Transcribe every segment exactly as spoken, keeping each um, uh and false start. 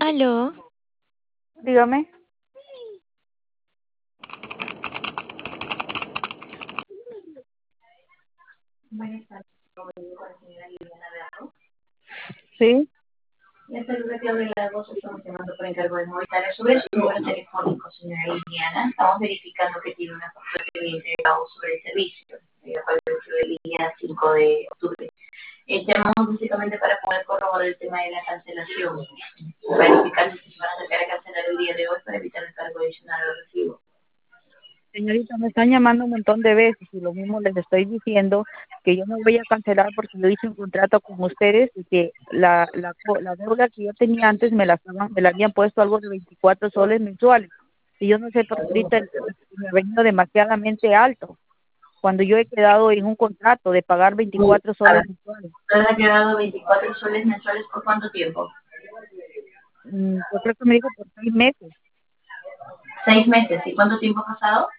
Aló. Dígame. Sí. La saluda Claudia Lagos, estamos llamando por encargo del Movistar sobre su número telefónico, señora Liliana. Estamos verificando que tiene una factura que le entregado sobre el servicio, el cual venció el día cinco de octubre. Eh, llamamos básicamente para poder corroborar el tema de la cancelación, verificar si se van a acercar a cancelar el día de hoy para evitar el cargo adicional al recibo. Señorita, me están llamando un montón de veces y lo mismo les estoy diciendo que yo no voy a cancelar porque yo hice un contrato con ustedes y que la, la, co- la deuda que yo tenía antes me la, estaban- me la habían puesto algo de veinticuatro soles mensuales. Y yo no sé por qué ahorita el- me ha venido demasiadamente alto cuando yo he quedado en un contrato de pagar veinticuatro A soles ver, mensuales. ¿usted ha quedado veinticuatro soles mensuales por cuánto tiempo? Mm, Yo creo que me dijo por seis meses. Seis meses. ¿Y cuánto tiempo ha pasado?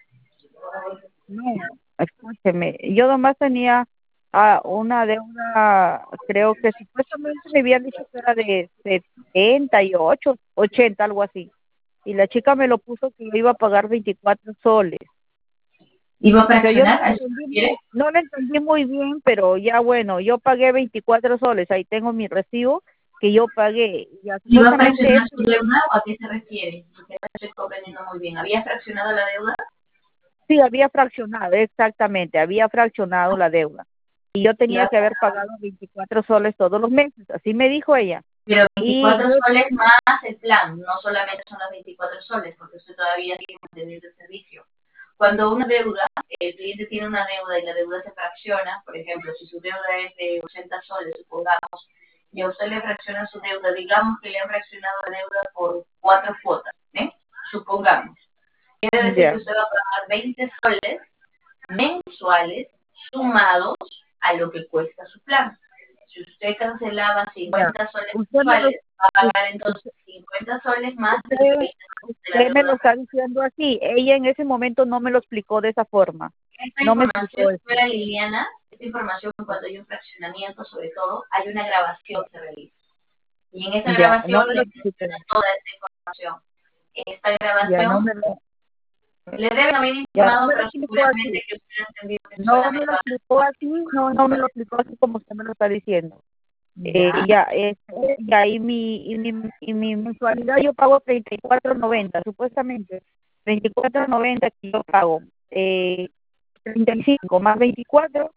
No, escúcheme, yo nomás tenía ah, una deuda, creo que supuestamente me habían dicho que era de setenta y ocho, ochenta, algo así. Y la chica me lo puso que yo iba a pagar veinticuatro soles. ¿Iba a O sea, yo no fraccionar? le ¿A eso se entendí refiere? muy, no le entendí muy bien, pero ya bueno, yo pagué veinticuatro soles, ahí tengo mi recibo que yo pagué. Ya ¿Iba a supuestamente fraccionar esto su deuda o a qué se refiere? Porque no estoy comprendiendo muy bien. ¿Había fraccionado la deuda? sí había fraccionado, exactamente, había fraccionado la deuda. Y yo tenía Iba que haber pagado veinticuatro soles todos los meses, así me dijo ella. Pero Y veinticuatro yo, soles más el plan, no solamente son las veinticuatro soles, porque usted todavía sigue manteniendo el servicio. Cuando una deuda, el cliente tiene una deuda y la deuda se fracciona, por ejemplo, si su deuda es de ochenta soles, supongamos, y a usted le fracciona su deuda, digamos que le han fraccionado la deuda por cuatro cuotas, ¿eh? Supongamos. Quiere decir que ya, usted va a pagar veinte soles mensuales sumados a lo que cuesta su plan. Si usted cancelaba ya. cincuenta soles Usted me lo, mensuales, va a u- pagar entonces cincuenta soles más usted, de veinte de la usted me lo deuda. está diciendo así. Ella en ese momento no me lo explicó de esa forma. Esta No me información, explicó eso. señora Liliana, esta información cuando hay un fraccionamiento, sobre todo, hay una grabación que se realiza. Y en esa Ya, no grabación me le lo explicó. menciona toda esta información. En esta Ya, no grabación me lo, le deben haber ya, no informado, me lo pero explicó seguramente así. que usted ha entendido que No me solamente lo va a... explicó así, no, no me lo explicó así como usted me lo está diciendo. Eh, Ya. ya, este, ya, y mi, y mi, y mi mensualidad yo pago treinta y cuatro noventa, supuestamente. Veinticuatro noventa que yo pago. Eh, treinta y cinco más veinticuatro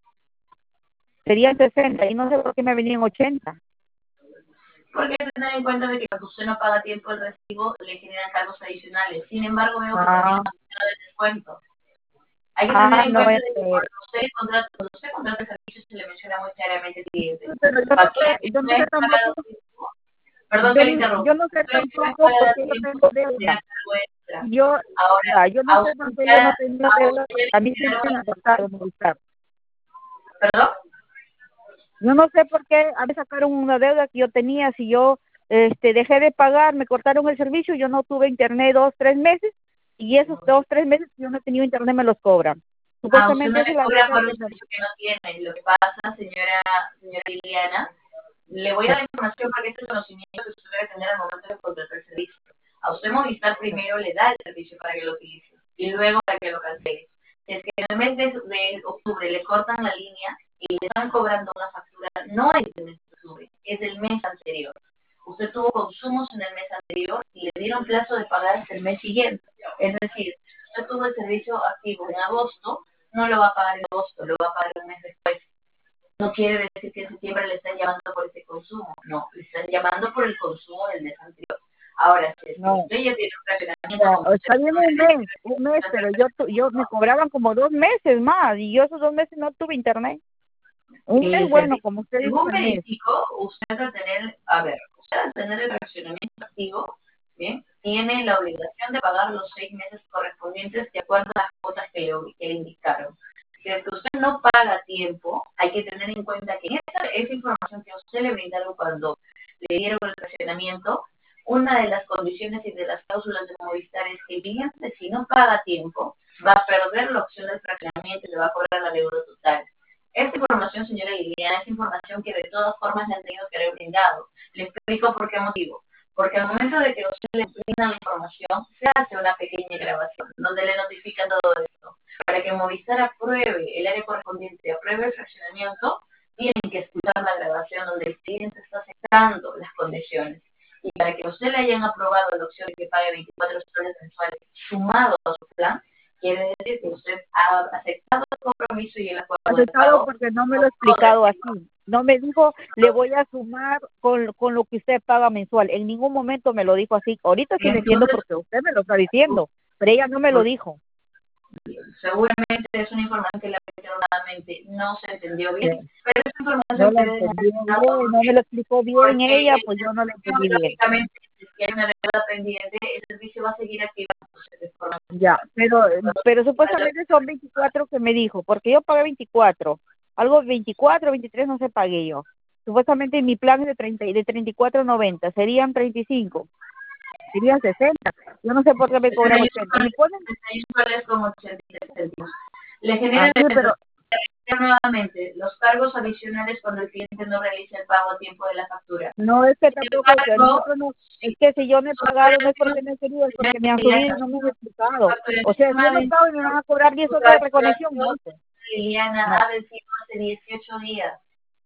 serían sesenta y no sé por qué me venían ochenta. Porque hay que tener en cuenta de que cuando usted no paga a tiempo el recibo, le generan cargos adicionales. Sin embargo, veo que también Ah, ha funcionado el descuento. Hay que tener ah, en no, cuenta de que este, cuando usted contrata, cuando usted contrata el servicio, se le menciona muy claramente al cliente. pero yo no Factura sé, que yo no usted sé ha pagado tampoco, a tiempo. Perdón yo, que le no- interrumpa. yo no sé Factura que usted ha tampoco pagado por a qué yo tiempo, tengo genera deuda. cargo extra. Yo, Ahora, ya, yo no a sé por usted qué yo no ya, tengo a deuda, usted ya a le mí siempre generaron, me ha costado Movistar. ¿perdón? Yo no sé por qué a mí sacaron una deuda que yo tenía, si yo este dejé de pagar, me cortaron el servicio, yo no tuve internet dos, tres meses, y esos dos, tres meses que yo no he tenido internet me los cobran. A usted Supuestamente no esa es le la cobran deuda por que un me... servicio que no tiene. Lo que pasa, señora, señora Liliana, le voy a dar información para que este conocimiento que usted debe tener al momento de contratar el servicio. A usted Movistar primero le da el servicio para que lo utilice y luego para que lo cancele. Si es que en el mes de, de octubre le cortan la línea y le están cobrando una factura, no es del mes de octubre, es del mes anterior. Usted tuvo consumos en el mes anterior y le dieron plazo de pagar hasta el mes siguiente. Es decir, usted tuvo el servicio activo en agosto, no lo va a pagar en agosto, lo va a pagar un mes después. No quiere decir que en septiembre le están llamando por ese consumo, no, le están llamando por el consumo del mes anterior. Ahora, si es que No, usted ya tiene un fraccionamiento no, como usted está bien un mes, un mes, pero yo tu- yo me cobraban como dos meses más, y yo esos dos meses no tuve internet. Un mes, el bueno, servicio, como usted dice, según el mes. verifico, usted al tener, a ver, usted al tener el fraccionamiento activo, ¿bien? Tiene la obligación de pagar los seis meses correspondientes de acuerdo a las cuotas que le, que le indicaron. Si es que usted no paga a tiempo, hay que tener en cuenta que esa, esa información que a usted le brindaron cuando le dieron el fraccionamiento, una de las condiciones y de las cláusulas de Movistar es que el cliente, si no paga a tiempo, va a perder la opción del fraccionamiento y le va a cobrar la deuda total. Esta información, señora Liliana, es información que de todas formas le han tenido que haber brindado. Le explico por qué motivo. Porque al momento de que usted le brinda la información, se hace una pequeña grabación donde le notifican todo esto. Para que Movistar apruebe, el área correspondiente apruebe el fraccionamiento, tienen que escuchar la grabación donde el cliente está aceptando las condiciones. Y para que usted le hayan aprobado la opción de que pague veinticuatro soles mensuales sumado a su plan, quiere decir que usted ha aceptado el compromiso y el acuerdo de Aceptado pago. porque no me lo he explicado así. No me dijo, le voy a sumar con, con lo que usted paga mensual. En ningún momento me lo dijo así. Ahorita sí le entiendo Entonces, porque usted me lo está diciendo, pero ella no me lo dijo. seguramente es una información que le nuevamente no se entendió bien, Sí. pero esa No información lo se debe entendí bien, necesitar no me lo explicó bien porque ella, el pues yo no lo servicio, entendí bien. lógicamente, si es que hay una deuda pendiente, el servicio va a seguir activándose de forma Ya, pero pero supuestamente son veinticuatro que me dijo, porque yo pagué veinticuatro, algo veinticuatro, veintitrés no sé pagué yo. Supuestamente mi plan es de treinta de treinta y cuatro noventa, serían treinta y cinco, serían sesenta. Yo no sé por qué me cobran ochenta. Me ponen sesenta y uno soles con ochenta y tres céntimos. Le generan así, pero nuevamente los cargos adicionales cuando el cliente no realiza el pago a tiempo de la factura. no es que Sin tampoco que embargo, nosotros no, es que si yo no he pagado no es porque no he querido, es porque me han subido y no me han explicado. O sea, si yo no pago y me van a cobrar diez horas de reconexión, no dice. Liliana No. ha vencido hace dieciocho días.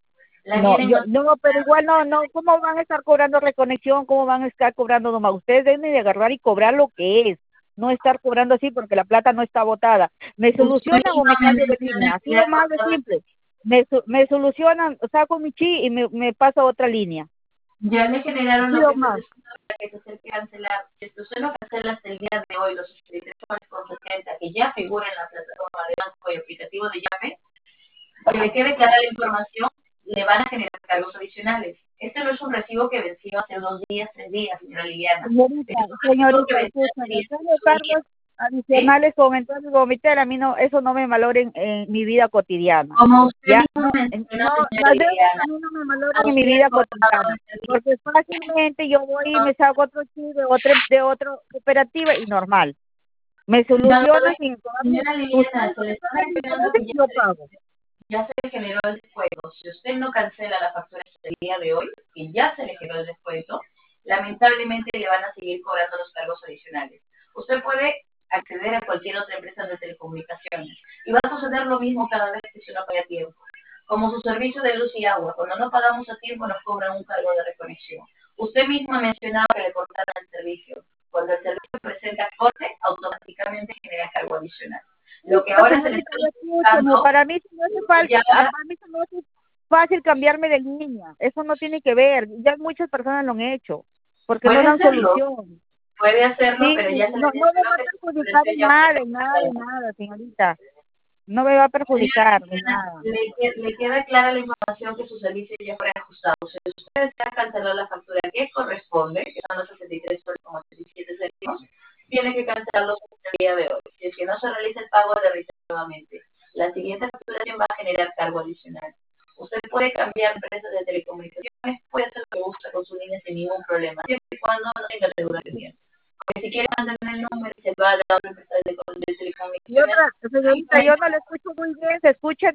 La No, vienen yo, no, pero igual no, no, ¿cómo van a estar cobrando reconexión? ¿Cómo van a estar cobrando nomás? Ustedes deben de agarrar y cobrar lo que es, no estar cobrando así porque la plata no está botada. ¿Me usted solucionan o misma me me cambio de menciona línea? Así que de ha más de cortado. simple. Me, su- me solucionan, saco mi chi y me, me paso a otra línea. Ya le generaron Así lo de que es el más. descuento para que se acerque a cancelar. Si es que usted no cancela hasta el día de hoy los sesenta y tres soles con setenta que ya figura en la plataforma de banco y aplicativo de llave, que le quede clara la información, le van a generar cargos adicionales. Este no es un recibo que venció hace dos días, tres días, señora Liliana. Señorita, Es un recibo que señorita, venció hace escúchame, tengo dieciocho días. cargos ¿Sí? adicionales con entonces vomitar, a mí no, eso no me valora en, en mi vida cotidiana. Como usted Ya, mismo no, en- mencionó, no, señora las deudas a Liliana, mí no me valoran a en mi usted vida por pago cotidiana, de servicio. porque fácilmente yo voy y me saco otro chip de otra, de otra cooperativa y normal. Me No, no, solucionan no, sin pagarme. señora Liliana, Ustedes se le me está pagan mencionando intereses que ya y yo se, pago. ya se le generó el descuento. Si usted no cancela la factura hasta el día de hoy, que ya se le generó el descuento, lamentablemente le van a seguir cobrando los cargos adicionales. Usted puede acceder a cualquier otra empresa de telecomunicaciones y va a suceder lo mismo cada vez que se no paga a tiempo. Como su servicio de luz y agua, cuando no pagamos a tiempo nos cobran un cargo de reconexión. Usted misma mencionaba que le cortaron el servicio. Cuando el servicio presenta corte, automáticamente genera cargo adicional. Lo que No, ahora se le señorita, está escúcheme, notificando, para mí se me hace falta, ya para mí se me hace fácil cambiarme de línea. Eso no tiene que ver. Ya muchas personas lo han hecho, porque no puede dan hacerlo, solución. puede hacerlo, Sí, pero ya se le no, no me mencionó va a que su perjudicar precio en ya fue nada, en nada, en cancelado. nada, señorita. No me va a Señora perjudicar en Cristina, nada. le, que- le queda clara la información que su servicio ya fue ajustado. Si usted desea cancelar la factura que corresponde, que son los sesenta y tres soles con ochenta y siete céntimos, tiene que cancelarlo hasta el día de hoy. Si es que no se realiza el pago, le realiza nuevamente. La siguiente facturación va a generar cargo adicional. Usted puede cambiar empresas de telecomunicaciones, puede hacer lo que gusta con su línea sin ningún problema, siempre y cuando no tenga deuda pendiente. Porque si quiere mantener el número y se va a la otra empresa de, de Y telecomunicaciones, otra, señorita, yo no le escucho muy bien, se escucha